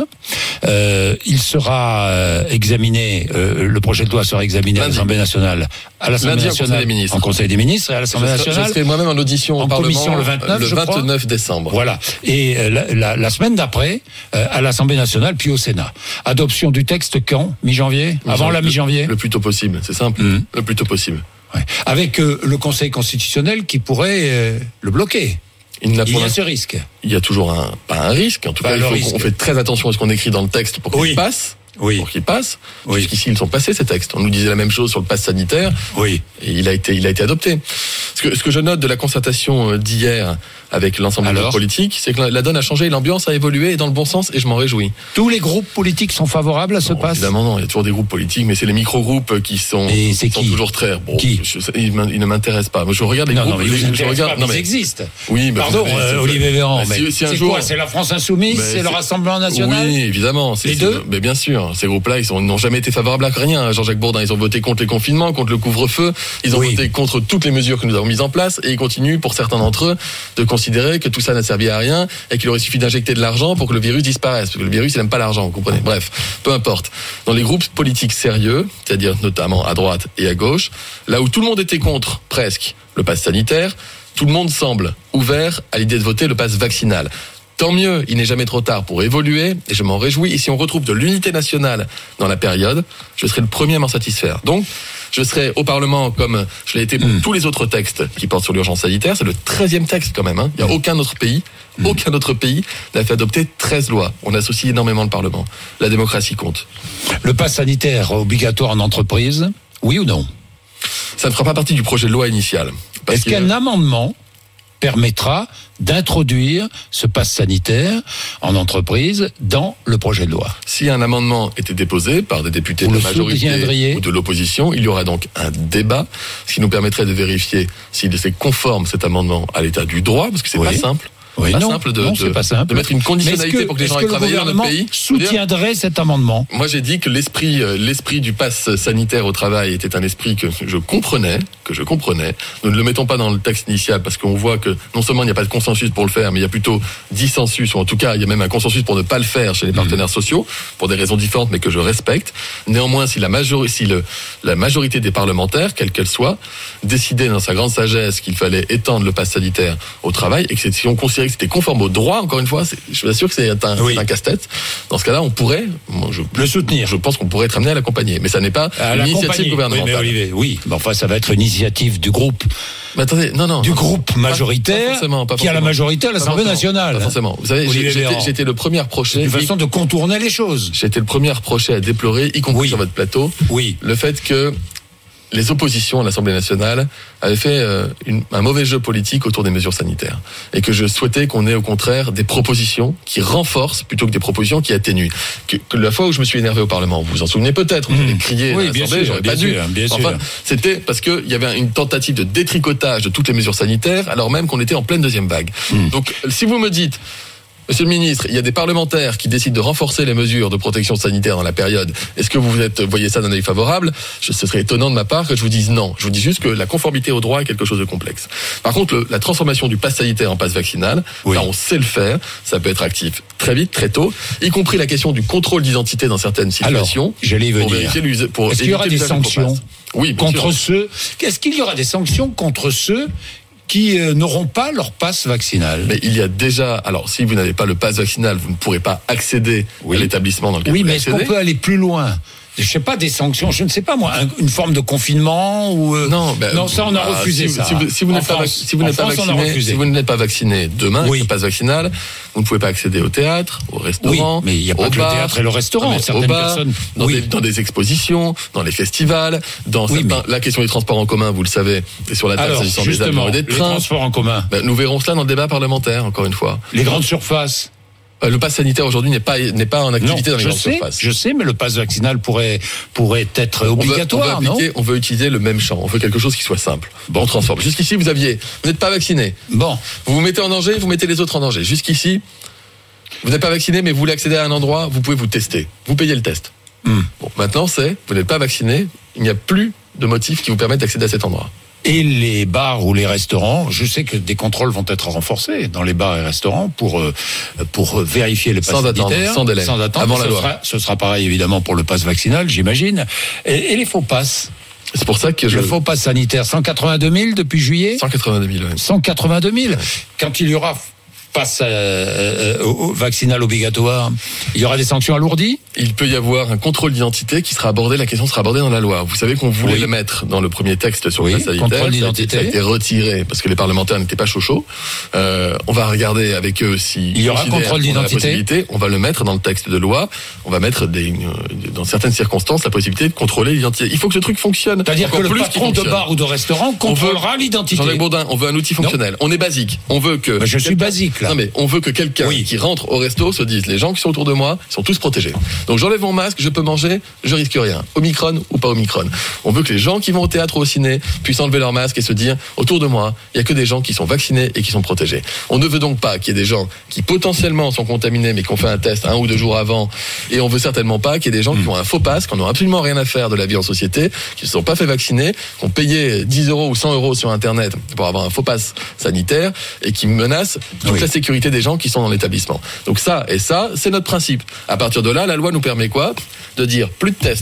[SPEAKER 3] Euh, il sera euh, examiné, euh, le projet de loi sera examiné à l'Assemblée nationale, à l'Assemblée
[SPEAKER 4] Lundi,
[SPEAKER 3] nationale,
[SPEAKER 4] en Conseil des ministres,
[SPEAKER 3] en Conseil des ministres et à l'Assemblée
[SPEAKER 4] je
[SPEAKER 3] nationale.
[SPEAKER 4] Je serai moi-même en audition
[SPEAKER 3] en
[SPEAKER 4] au Parlement
[SPEAKER 3] commission le vingt-neuf,
[SPEAKER 4] le
[SPEAKER 3] je crois.
[SPEAKER 4] vingt-neuf décembre.
[SPEAKER 3] Voilà. Et euh, la, la, la semaine d'après, euh, à l'Assemblée nationale, puis au Sénat. Adoption du texte quand ? Mi-janvier ? Avant la mi-janvier ?
[SPEAKER 4] Le, le plus tôt possible, c'est simple. Mmh. Le plus tôt possible.
[SPEAKER 3] Ouais. Avec euh, le Conseil constitutionnel qui pourrait euh, le bloquer. Il, il y a ce risque.
[SPEAKER 4] Il y a toujours un, pas un risque. En tout pas cas, il faut qu'on fait très attention à ce qu'on écrit dans le texte pour qu'il oui. passe. Oui. Pour qu'il passe. Oui. Jusqu'ici, ils sont passés, ces textes. On nous disait la même chose sur le pass sanitaire. Oui. Et il a été, il a été adopté. Ce que, ce que je note de la concertation d'hier avec l'ensemble des groupes politiques, c'est que la donne a changé, l'ambiance a évolué dans le bon sens et je m'en réjouis.
[SPEAKER 3] Tous les groupes politiques sont favorables à ce
[SPEAKER 4] non,
[SPEAKER 3] pass ?
[SPEAKER 4] Évidemment, non. Il y a toujours des groupes politiques, mais c'est les micro-groupes qui sont,
[SPEAKER 3] et c'est
[SPEAKER 4] sont
[SPEAKER 3] qui
[SPEAKER 4] toujours très, bon,
[SPEAKER 3] qui
[SPEAKER 4] je, ils, ils ne m'intéressent pas. Moi, je regarde les
[SPEAKER 3] non,
[SPEAKER 4] groupes.
[SPEAKER 3] Non, mais
[SPEAKER 4] je, je regarde,
[SPEAKER 3] pas,
[SPEAKER 4] non,
[SPEAKER 3] mais
[SPEAKER 4] mais
[SPEAKER 3] ils existent.
[SPEAKER 4] Oui, mais
[SPEAKER 3] Pardon, mais, euh, Olivier Véran, mais, mais si, si c'est jour, quoi ? C'est la France Insoumise, c'est le Rassemblement National ?
[SPEAKER 4] Oui, évidemment. C'est,
[SPEAKER 3] les deux ?
[SPEAKER 4] Mais bien sûr. Ces groupes-là, ils sont, n'ont jamais été favorables à rien. Jean-Jacques Bourdin, ils ont voté contre les confinements, contre le couvre-feu. Ils ont oui. voté contre toutes les mesures que nous avons mises en place et ils continuent, pour certains d'entre eux, de considérer que tout ça n'a servi à rien et qu'il aurait suffi d'injecter de l'argent pour que le virus disparaisse. Parce que le virus, il n'aime pas l'argent, vous comprenez. Bref, peu importe. Dans les groupes politiques sérieux, c'est-à-dire notamment à droite et à gauche, là où tout le monde était contre, presque, le pass sanitaire, tout le monde semble ouvert à l'idée de voter le pass vaccinal. Tant mieux, il n'est jamais trop tard pour évoluer, et je m'en réjouis. Et si on retrouve de l'unité nationale dans la période, je serai le premier à m'en satisfaire. Donc, je serai au Parlement comme je l'ai été pour mmh. tous les autres textes qui portent sur l'urgence sanitaire. C'est le treizième texte quand même. Hein. Il n'y a mmh. aucun autre pays, mmh. aucun autre pays n'a fait adopter treize lois. On associe énormément le Parlement. La démocratie compte.
[SPEAKER 3] Le pass sanitaire obligatoire en entreprise, oui ou non?
[SPEAKER 4] Ça ne fera pas partie du projet de loi initial.
[SPEAKER 3] Est-ce qu'il y a un amendement permettra d'introduire ce pass sanitaire en entreprise dans le projet de loi?
[SPEAKER 4] Si un amendement était déposé par des députés de la majorité ou de l'opposition, il y aura donc un débat, ce qui nous permettrait de vérifier s'il est conforme cet amendement à l'état du droit, parce que c'est oui. pas simple.
[SPEAKER 3] Oui,
[SPEAKER 4] pas
[SPEAKER 3] non,
[SPEAKER 4] simple de,
[SPEAKER 3] non,
[SPEAKER 4] de,
[SPEAKER 3] pas simple.
[SPEAKER 4] de mettre une conditionnalité
[SPEAKER 3] que,
[SPEAKER 4] pour que les gens aillent travailler dans notre pays.
[SPEAKER 3] Soutiendrait cet amendement.
[SPEAKER 4] Moi, j'ai dit que l'esprit, l'esprit du pass sanitaire au travail était un esprit que je comprenais, que je comprenais. Nous ne le mettons pas dans le texte initial parce qu'on voit que non seulement il n'y a pas de consensus pour le faire, mais il y a plutôt dissensus, ou en tout cas, il y a même un consensus pour ne pas le faire chez les partenaires mmh. sociaux, pour des raisons différentes, mais que je respecte. Néanmoins, si la majorité, si le, la majorité des parlementaires, quelle qu'elle soit, décidait dans sa grande sagesse qu'il fallait étendre le pass sanitaire au travail, et que si on considérait que c'était conforme au droit, encore une fois, c'est, je suis sûr que c'est un, oui. un casse-tête. Dans ce cas-là, on pourrait, moi, je,
[SPEAKER 3] le soutenir.
[SPEAKER 4] Je pense qu'on pourrait être amené à l'accompagner, mais ça n'est pas à une initiative gouvernementale.
[SPEAKER 3] Oui, mais Olivier, oui, mais enfin, ça va être une initiative du groupe.
[SPEAKER 4] Mais attendez, non, non,
[SPEAKER 3] du
[SPEAKER 4] non,
[SPEAKER 3] groupe
[SPEAKER 4] pas,
[SPEAKER 3] majoritaire,
[SPEAKER 4] pas forcément, pas
[SPEAKER 3] qui a la majorité à l'Assemblée nationale.
[SPEAKER 4] Pas forcément. Vous savez, j'ai, j'étais, j'étais le premier à reprocher.
[SPEAKER 3] Une façon de contourner les choses.
[SPEAKER 4] J'ai été le premier à reprocher, à déplorer, y compris oui. sur votre plateau,
[SPEAKER 3] oui.
[SPEAKER 4] le fait que les oppositions à l'Assemblée nationale avaient fait euh, une, un mauvais jeu politique autour des mesures sanitaires. Et que je souhaitais qu'on ait au contraire des propositions qui renforcent plutôt que des propositions qui atténuent. Que, que la fois où je me suis énervé au Parlement, vous vous en souvenez peut-être, vous mmh. avez crié
[SPEAKER 3] oui,
[SPEAKER 4] à l'Assemblée,
[SPEAKER 3] sûr,
[SPEAKER 4] j'aurais pas dû.
[SPEAKER 3] Sûr, bien
[SPEAKER 4] enfin,
[SPEAKER 3] sûr.
[SPEAKER 4] C'était parce qu'il y avait une tentative de détricotage de toutes les mesures sanitaires, alors même qu'on était en pleine deuxième vague. Mmh. Donc, si vous me dites... Monsieur le ministre, il y a des parlementaires qui décident de renforcer les mesures de protection sanitaire dans la période. Est-ce que vous êtes, voyez ça d'un œil favorable? Je, ce serait étonnant de ma part que je vous dise non. Je vous dis juste que la conformité au droit est quelque chose de complexe. Par contre, le, la transformation du pass sanitaire en pass vaccinal, oui. là on sait le faire. Ça peut être actif très vite, très tôt, y compris la question du contrôle d'identité dans certaines situations.
[SPEAKER 3] Alors, j'allais y venir.
[SPEAKER 4] Pour pour
[SPEAKER 3] Est-ce qu'il y aura des sanctions
[SPEAKER 4] oui,
[SPEAKER 3] contre
[SPEAKER 4] sûr.
[SPEAKER 3] ceux Est-ce qu'il y aura des sanctions contre ceux qui euh, n'auront pas leur passe vaccinal?
[SPEAKER 4] Mais il y a déjà... Alors, si vous n'avez pas le passe vaccinal, vous ne pourrez pas accéder oui. à l'établissement dans lequel
[SPEAKER 3] oui,
[SPEAKER 4] vous
[SPEAKER 3] mais
[SPEAKER 4] accédez.
[SPEAKER 3] Est-ce qu'on peut aller plus loin? Je sais pas, des sanctions, je ne sais pas moi, un, une forme de confinement ou euh...
[SPEAKER 4] non, ben,
[SPEAKER 3] non, ça on a
[SPEAKER 4] bah,
[SPEAKER 3] refusé
[SPEAKER 4] si,
[SPEAKER 3] ça.
[SPEAKER 4] Si vous, si vous n'êtes pas, si vous n'êtes pas vacciné, si vous n'êtes pas vacciné demain, oui. avec le passe vaccinal, vous ne pouvez pas accéder au théâtre, au restaurant,
[SPEAKER 3] oui, mais il n'y a pas que
[SPEAKER 4] bar,
[SPEAKER 3] le théâtre et le restaurant. Certaines
[SPEAKER 4] bar,
[SPEAKER 3] personnes,
[SPEAKER 4] dans, oui. des, dans des expositions, dans les festivals, dans oui, certains, mais... la question des transports en commun, vous le savez, et sur la taxe sur des avions et des trains.
[SPEAKER 3] Les transports en commun.
[SPEAKER 4] Ben, nous verrons cela dans le débat parlementaire, encore une fois.
[SPEAKER 3] Les grandes surfaces.
[SPEAKER 4] Le pass sanitaire aujourd'hui n'est pas n'est pas en activité
[SPEAKER 3] non,
[SPEAKER 4] dans les grandes
[SPEAKER 3] sais,
[SPEAKER 4] surfaces.
[SPEAKER 3] Je sais, mais le pass vaccinal pourrait pourrait être obligatoire,
[SPEAKER 4] on veut, on veut appliquer,
[SPEAKER 3] non
[SPEAKER 4] on veut utiliser le même champ. On veut quelque chose qui soit simple. Bon, on transforme. Jusqu'ici, vous aviez, vous n'êtes pas vacciné.
[SPEAKER 3] Bon,
[SPEAKER 4] vous vous mettez en danger, vous mettez les autres en danger. Jusqu'ici, vous n'êtes pas vacciné, mais vous voulez accéder à un endroit, vous pouvez vous tester. Vous payez le test. Mm. Bon, maintenant, c'est, vous n'êtes pas vacciné, il n'y a plus de motifs qui vous permettent d'accéder à cet endroit.
[SPEAKER 3] Et les bars ou les restaurants, je sais que des contrôles vont être renforcés dans les bars et restaurants pour euh, pour vérifier le pass
[SPEAKER 4] sans
[SPEAKER 3] sanitaire.
[SPEAKER 4] Attendre, sans délai,
[SPEAKER 3] sans attendre.
[SPEAKER 4] avant la
[SPEAKER 3] ce
[SPEAKER 4] loi.
[SPEAKER 3] Sera, ce sera pareil évidemment pour le pass vaccinal, j'imagine. Et, et les faux passes.
[SPEAKER 4] C'est pour ça que je...
[SPEAKER 3] Le faux pass sanitaire, cent quatre-vingt-deux mille depuis juillet.
[SPEAKER 4] cent quatre-vingt-deux mille. Ouais.
[SPEAKER 3] cent quatre-vingt-deux mille. Ouais. Quand il y aura passe euh, euh, vaccinal obligatoire, il y aura des sanctions alourdies?
[SPEAKER 4] Il peut y avoir un contrôle d'identité qui sera abordé, la question sera abordée dans la loi. Vous savez qu'on voulait oui. le mettre dans le premier texte sur
[SPEAKER 3] oui,
[SPEAKER 4] le pass sanitaire.
[SPEAKER 3] Contrôle d'identité.
[SPEAKER 4] Ça a été retiré parce que les parlementaires n'étaient pas chaud chaud. Euh, on va regarder avec eux si
[SPEAKER 3] il y aura un contrôle d'identité.
[SPEAKER 4] On va le mettre dans le texte de loi. On va mettre des, dans certaines circonstances la possibilité de contrôler l'identité. Il faut que ce truc fonctionne.
[SPEAKER 3] C'est-à-dire que le patron de bar ou de restaurant contrôlera veut, l'identité.
[SPEAKER 4] Jean-Jacques Bourdin, on veut un outil fonctionnel. Non. On est basique. On veut que.
[SPEAKER 3] Mais je suis basique là.
[SPEAKER 4] Non mais on veut que quelqu'un oui. qui rentre au resto se dise les gens qui sont autour de moi sont tous protégés. Donc j'enlève mon masque, je peux manger, je risque rien. Omicron ou pas Omicron. On veut que les gens qui vont au théâtre ou au ciné puissent enlever leur masque et se dire autour de moi, il y a que des gens qui sont vaccinés et qui sont protégés. On ne veut donc pas qu'il y ait des gens qui potentiellement sont contaminés mais qui ont fait un test un ou deux jours avant, et on veut certainement pas qu'il y ait des gens mmh. qui ont un faux passe, qui n'ont absolument rien à faire de la vie en société, qui ne se sont pas fait vacciner, qui ont payé dix euros ou cent euros sur internet pour avoir un faux passe sanitaire et qui menacent toute oui. la sécurité des gens qui sont dans l'établissement. Donc ça et ça, c'est notre principe. À partir de là, la loi nous permet quoi ? De dire plus de tests,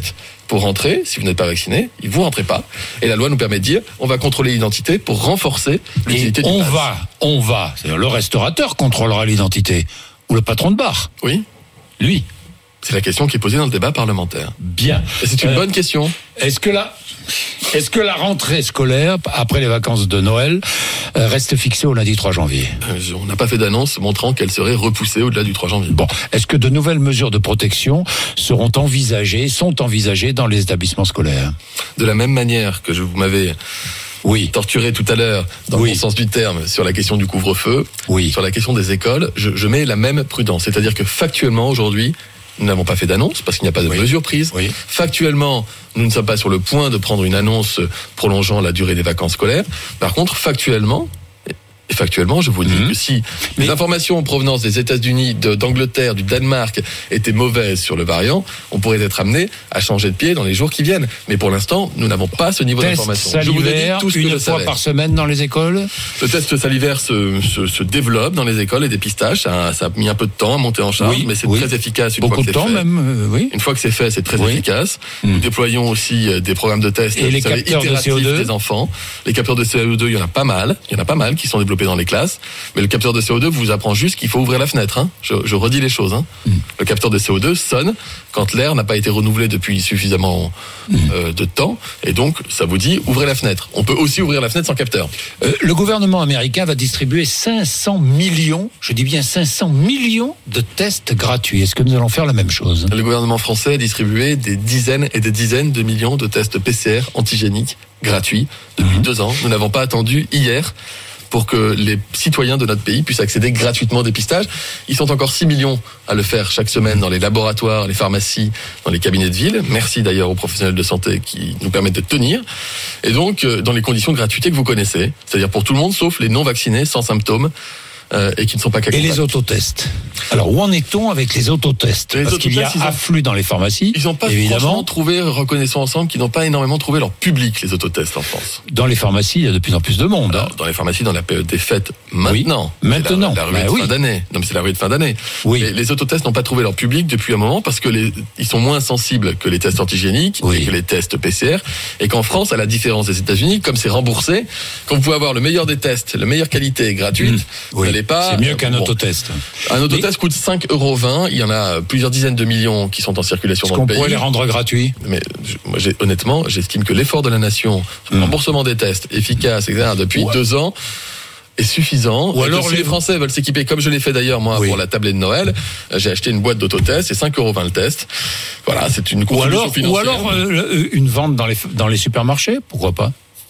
[SPEAKER 4] pour rentrer. Si vous n'êtes pas vacciné, vous rentrez pas. Et la loi nous permet de dire, on va contrôler l'identité pour renforcer l'utilité du
[SPEAKER 3] on
[SPEAKER 4] pass.
[SPEAKER 3] va, on va, c'est-à-dire le restaurateur contrôlera l'identité, ou le patron de bar.
[SPEAKER 4] Oui.
[SPEAKER 3] Lui.
[SPEAKER 4] C'est la question qui est posée dans le débat parlementaire.
[SPEAKER 3] Bien.
[SPEAKER 4] Et c'est une
[SPEAKER 3] Euh,
[SPEAKER 4] bonne question.
[SPEAKER 3] Est-ce que la, est-ce que la rentrée scolaire, après les vacances de Noël, euh, reste fixée au lundi trois janvier?
[SPEAKER 4] Euh, On n'a pas fait d'annonce montrant qu'elle serait repoussée au-delà du trois janvier.
[SPEAKER 3] Bon. Est-ce que de nouvelles mesures de protection seront envisagées, sont envisagées dans les établissements scolaires?
[SPEAKER 4] De la même manière que je vous m'avais
[SPEAKER 3] Oui.
[SPEAKER 4] torturé tout à l'heure, dans
[SPEAKER 3] Oui.
[SPEAKER 4] le bon sens du terme, sur la question du couvre-feu,
[SPEAKER 3] Oui.
[SPEAKER 4] sur la question des écoles, je, je mets la même prudence. C'est-à-dire que factuellement, aujourd'hui, nous n'avons pas fait d'annonce parce qu'il n'y a pas de
[SPEAKER 3] Oui.
[SPEAKER 4] mesures prises.
[SPEAKER 3] Oui.
[SPEAKER 4] Factuellement, nous ne sommes pas sur le point de prendre une annonce prolongeant la durée des vacances scolaires. Par contre, factuellement, et factuellement, je vous dis
[SPEAKER 3] Mmh.
[SPEAKER 4] que si
[SPEAKER 3] Mais-
[SPEAKER 4] les informations en provenance des États-Unis, de, d'Angleterre, du Danemark étaient mauvaises sur le variant, on pourrait être amené à changer de pied dans les jours qui viennent. Mais pour l'instant, nous n'avons pas ce niveau
[SPEAKER 3] Test
[SPEAKER 4] d'information. Je vous ai dit
[SPEAKER 3] salivaire,
[SPEAKER 4] tout ce que
[SPEAKER 3] une
[SPEAKER 4] je
[SPEAKER 3] fois
[SPEAKER 4] savais.
[SPEAKER 3] par semaine dans les écoles?
[SPEAKER 4] Le test salivaire se, se, se développe dans les écoles et dépistage. Ça, ça a mis un peu de temps à monter en charge,
[SPEAKER 3] Oui,
[SPEAKER 4] mais c'est
[SPEAKER 3] oui.
[SPEAKER 4] très efficace une
[SPEAKER 3] Beaucoup
[SPEAKER 4] fois
[SPEAKER 3] de
[SPEAKER 4] que c'est
[SPEAKER 3] temps
[SPEAKER 4] fait.
[SPEAKER 3] même, euh, oui.
[SPEAKER 4] Une fois que c'est fait, c'est très
[SPEAKER 3] Oui.
[SPEAKER 4] efficace.
[SPEAKER 3] Mm.
[SPEAKER 4] Nous déployons aussi euh, des programmes de tests
[SPEAKER 3] Et les
[SPEAKER 4] vous savez,
[SPEAKER 3] capteurs de
[SPEAKER 4] itératifs
[SPEAKER 3] C O deux?
[SPEAKER 4] des enfants. Les capteurs de C O deux, il y en a pas mal. Il y en a pas mal qui sont développés dans les classes. Mais le capteur de C O deux vous apprend juste qu'il faut ouvrir la fenêtre. Hein. Je, je redis les choses. Hein.
[SPEAKER 3] Mm.
[SPEAKER 4] Le capteur de C O deux sonne quand l'air n'a pas été renouvelé depuis suffisamment
[SPEAKER 3] Mm.
[SPEAKER 4] euh, de temps. Et donc, ça vous dit ouvrez la fenêtre. On peut aussi ouvrir la fenêtre sans capteur.
[SPEAKER 3] Euh, le gouvernement américain va distribuer cinq cents millions, je dis bien cinq cents millions de tests gratuits. Est-ce que nous allons faire la même chose?
[SPEAKER 4] Le gouvernement français a distribué des dizaines et des dizaines de millions de tests P C R antigéniques gratuits depuis
[SPEAKER 3] Mhm.
[SPEAKER 4] deux ans. Nous n'avons pas attendu hier pour que les citoyens de notre pays puissent accéder gratuitement au dépistage. Ils sont encore six millions à le faire chaque semaine dans les laboratoires, les pharmacies, dans les cabinets de ville. Merci d'ailleurs aux professionnels de santé qui nous permettent de tenir. Et donc, euh, dans les conditions de gratuité que vous connaissez, c'est-à-dire pour tout le monde sauf les non-vaccinés sans symptômes euh, et qui ne sont pas cas
[SPEAKER 3] Et les
[SPEAKER 4] contacts.
[SPEAKER 3] autotests. Alors, où en est-on avec les autotests?
[SPEAKER 4] Les
[SPEAKER 3] Parce qu'il y a
[SPEAKER 4] autotests, ils ont-
[SPEAKER 3] afflux dans les pharmacies,
[SPEAKER 4] Ils n'ont pas franchement
[SPEAKER 3] évidemment.
[SPEAKER 4] trouvé, reconnaissons ensemble, qu'ils n'ont pas énormément trouvé leur public, les autotests en France.
[SPEAKER 3] Dans les pharmacies, il y a de plus en plus de monde. hein.
[SPEAKER 4] Alors, dans les pharmacies, dans la période des fêtes, maintenant.
[SPEAKER 3] Oui, maintenant.
[SPEAKER 4] C'est La, la ruée
[SPEAKER 3] Bah
[SPEAKER 4] de
[SPEAKER 3] oui.
[SPEAKER 4] fin d'année. Non, mais c'est la ruée de fin d'année.
[SPEAKER 3] Oui.
[SPEAKER 4] Les, les autotests n'ont pas trouvé leur public depuis un moment parce que les, ils sont moins sensibles que les tests antigéniques
[SPEAKER 3] Oui.
[SPEAKER 4] et que les tests P C R. Et qu'en France, à la différence des États-Unis, comme c'est remboursé, quand vous pouvez avoir le meilleur des tests, la meilleure qualité gratuite,
[SPEAKER 3] Mmh.
[SPEAKER 4] vous
[SPEAKER 3] Oui.
[SPEAKER 4] n'allez pas.
[SPEAKER 3] C'est mieux qu'un
[SPEAKER 4] bon,
[SPEAKER 3] autotest.
[SPEAKER 4] Un autotest coûte cinq euros vingt. Il y en a plusieurs dizaines de millions qui sont en circulation
[SPEAKER 3] Est-ce
[SPEAKER 4] dans le
[SPEAKER 3] qu'on
[SPEAKER 4] pays.
[SPEAKER 3] pourrait les rendre gratuits?
[SPEAKER 4] Mais je- moi, j'ai, honnêtement, j'estime que l'effort de la nation sur le
[SPEAKER 3] Mm.
[SPEAKER 4] remboursement des tests efficace, et cetera, depuis
[SPEAKER 3] Ouais.
[SPEAKER 4] deux ans, est suffisant.
[SPEAKER 3] Ou
[SPEAKER 4] Et
[SPEAKER 3] alors
[SPEAKER 4] que si
[SPEAKER 3] les-
[SPEAKER 4] les Français veulent s'équiper, comme je l'ai fait d'ailleurs moi
[SPEAKER 3] Oui.
[SPEAKER 4] pour la tablée de Noël, euh, j'ai acheté une boîte d'autotests, c'est cinq euros vingt le test. Voilà, c'est une
[SPEAKER 3] Ou
[SPEAKER 4] contribution
[SPEAKER 3] alors, ou
[SPEAKER 4] financière.
[SPEAKER 3] alors euh, une vente dans les, dans les supermarchés? Pourquoi pas?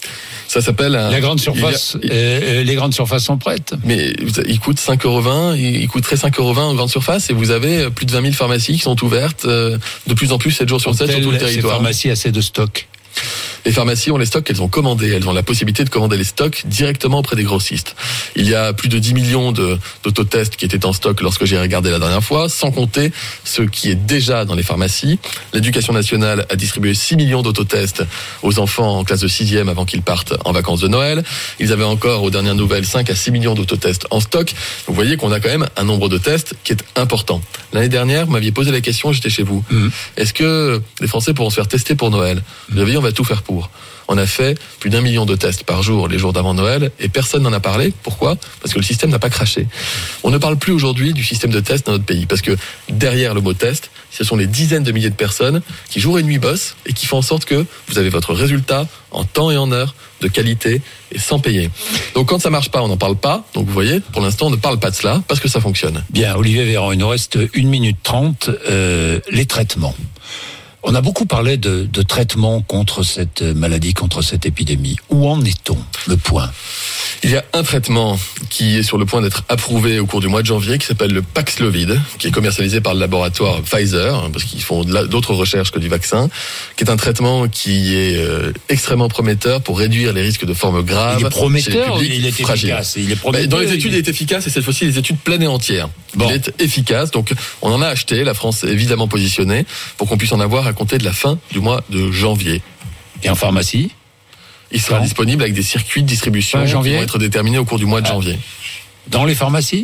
[SPEAKER 4] Ça s'appelle un...
[SPEAKER 3] La grande
[SPEAKER 4] il y a-
[SPEAKER 3] surface,
[SPEAKER 4] il-
[SPEAKER 3] euh, les grandes surfaces sont prêtes.
[SPEAKER 4] Mais vous- il coûte cinq euros vingt, il il coûterait cinq euros vingt en grande surface et vous avez plus de vingt mille pharmacies qui sont ouvertes euh, de plus en plus sept jours sur sept sur tout le
[SPEAKER 3] Ont-elles, ces
[SPEAKER 4] territoire.
[SPEAKER 3] pharmacies, assez de stock?
[SPEAKER 4] Les pharmacies ont les stocks qu'elles ont commandés. Elles ont la possibilité de commander les stocks directement auprès des grossistes. Il y a plus de dix millions de, d'autotests qui étaient en stock lorsque j'ai regardé la dernière fois, sans compter ce qui est déjà dans les pharmacies. L'éducation nationale a distribué six millions d'autotests aux enfants en classe de sixième avant qu'ils partent en vacances de Noël. Ils avaient encore, aux dernières nouvelles, cinq à six millions d'autotests en stock. Vous voyez qu'on a quand même un nombre de tests qui est important. L'année dernière, vous m'aviez posé la question, j'étais chez vous.
[SPEAKER 3] Mmh.
[SPEAKER 4] Est-ce que les Français pourront se faire tester pour Noël? Vous avez dit, on va tout faire pour. On a fait plus d'un million de tests par jour les jours d'avant Noël et personne n'en a parlé. Pourquoi? Parce que le système n'a pas craché. On ne parle plus aujourd'hui du système de test dans notre pays parce que derrière le mot test, ce sont les dizaines de milliers de personnes qui jour et nuit bossent et qui font en sorte que vous avez votre résultat en temps et en heure, de qualité et sans payer. Donc quand ça marche pas, on n'en parle pas. Donc vous voyez, pour l'instant, on ne parle pas de cela parce que ça fonctionne.
[SPEAKER 3] Bien, Olivier Véran, il nous reste une minute trente. Euh, les traitements. On a beaucoup parlé de, de traitements contre cette maladie, contre cette épidémie. Où en est-on? Le point.
[SPEAKER 4] Il y a un traitement qui est sur le point d'être approuvé au cours du mois de janvier, qui s'appelle le Paxlovid, qui est commercialisé par le laboratoire Pfizer, parce qu'ils font d'autres recherches que du vaccin, qui est un traitement qui est euh, extrêmement prometteur pour réduire les risques de formes graves.
[SPEAKER 3] Il est prometteur
[SPEAKER 4] chez
[SPEAKER 3] ou
[SPEAKER 4] les publics
[SPEAKER 3] il est
[SPEAKER 4] fragiles.
[SPEAKER 3] efficace? Il est
[SPEAKER 4] Bah,
[SPEAKER 3] prometteur,
[SPEAKER 4] Dans les études,
[SPEAKER 3] il
[SPEAKER 4] il est efficace, et cette fois-ci, les études pleines et entières.
[SPEAKER 3] Bon.
[SPEAKER 4] Il est efficace, donc on en a acheté, la France est évidemment positionnée, pour qu'on puisse en avoir à compter de la fin du mois de janvier.
[SPEAKER 3] Et en pharmacie?
[SPEAKER 4] Il sera
[SPEAKER 3] Quand?
[SPEAKER 4] disponible avec des circuits de distribution
[SPEAKER 3] Fin
[SPEAKER 4] qui
[SPEAKER 3] janvier
[SPEAKER 4] vont être déterminés au cours du mois de
[SPEAKER 3] Ah.
[SPEAKER 4] janvier.
[SPEAKER 3] Dans les pharmacies?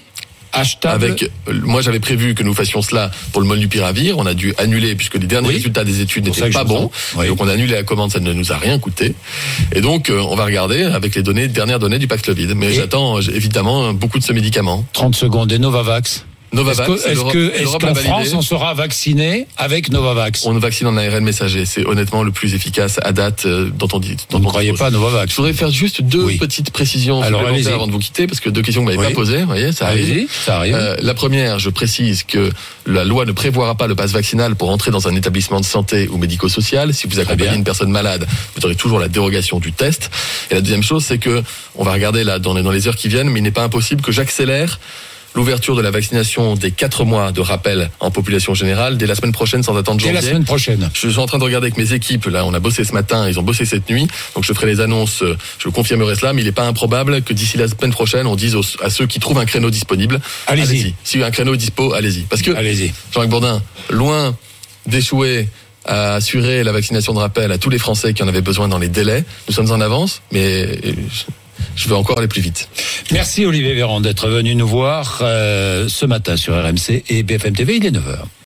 [SPEAKER 3] Achetable.
[SPEAKER 4] Avec, moi j'avais prévu que nous fassions cela pour le molnupiravir, on a dû annuler puisque les derniers oui. résultats des études n'étaient pas bons, oui. donc on a annulé la commande, ça ne nous a rien coûté, et donc euh, on va regarder avec les données, dernières données du Paxlovid, mais et j'attends évidemment beaucoup de ce médicament.
[SPEAKER 3] trente secondes, et Novavax
[SPEAKER 4] Novavax,
[SPEAKER 3] est-ce, que, est-ce, que, est-ce qu'en France on sera vacciné avec Novavax?
[SPEAKER 4] On nous vaccine en A R N messager, c'est honnêtement le plus efficace à date euh, dont on dit. Dont
[SPEAKER 3] Vous
[SPEAKER 4] on
[SPEAKER 3] ne croyez pas à Novavax?
[SPEAKER 4] Je voudrais faire juste deux oui. petites précisions
[SPEAKER 3] Alors,
[SPEAKER 4] avant de vous quitter, parce que deux questions que vous m'avez oui. pas posées, vous voyez, ça arrive.
[SPEAKER 3] Allez-y, ça arrive.
[SPEAKER 4] Euh, la première, je précise que la loi ne prévoira pas le pass vaccinal pour entrer dans un établissement de santé ou médico-social. Si vous accompagnez une personne malade, vous aurez toujours la dérogation du test. Et la deuxième chose, c'est que on va regarder là dans les, dans les heures qui viennent, mais il n'est pas impossible que j'accélère l'ouverture de la vaccination des quatre mois de rappel en population générale dès la semaine prochaine sans attendre janvier.
[SPEAKER 3] Dès la semaine prochaine.
[SPEAKER 4] Je suis en train de regarder avec mes équipes, là on a bossé ce matin, ils ont bossé cette nuit, donc je ferai les annonces, je confirmerai cela, mais il n'est pas improbable que d'ici la semaine prochaine on dise aux, à ceux qui trouvent un créneau disponible,
[SPEAKER 3] allez-y.
[SPEAKER 4] allez-y. Si un créneau est dispo, allez-y. Parce que,
[SPEAKER 3] allez-y.
[SPEAKER 4] Jean-Marc Bourdin, loin d'échouer à assurer la vaccination de rappel à tous les Français qui en avaient besoin dans les délais, nous sommes en avance, mais je veux encore aller plus vite.
[SPEAKER 3] Merci Olivier Véran d'être venu nous voir euh, ce matin sur R M C et B F M T V, il est neuf heures.